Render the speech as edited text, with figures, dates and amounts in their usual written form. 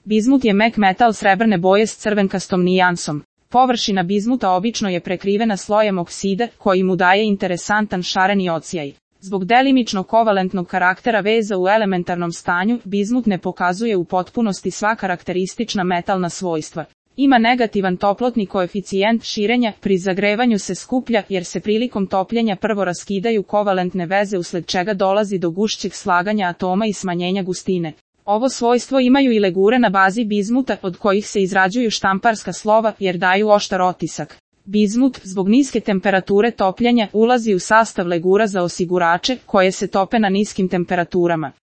Bizmut je mek metal srebrne boje s crvenkastom nijansom. Površina bizmuta obično je prekrivena slojem oksida, koji mu daje interesantan šareni odsjaj. Zbog delimično kovalentnog karaktera veza u elementarnom stanju, bizmut ne pokazuje u potpunosti sva karakteristična metalna svojstva. Ima negativan toplotni koeficijent širenja, pri zagrevanju se skuplja jer se prilikom topljenja prvo raskidaju kovalentne veze usled čega dolazi do gušćeg slaganja atoma i smanjenja gustine. Ovo svojstvo imaju i legure na bazi bizmuta od kojih se izrađuju štamparska slova jer daju oštar otisak. Bizmut, zbog niske temperature topljenja, ulazi u sastav legura za osigurače koje se tope na niskim temperaturama.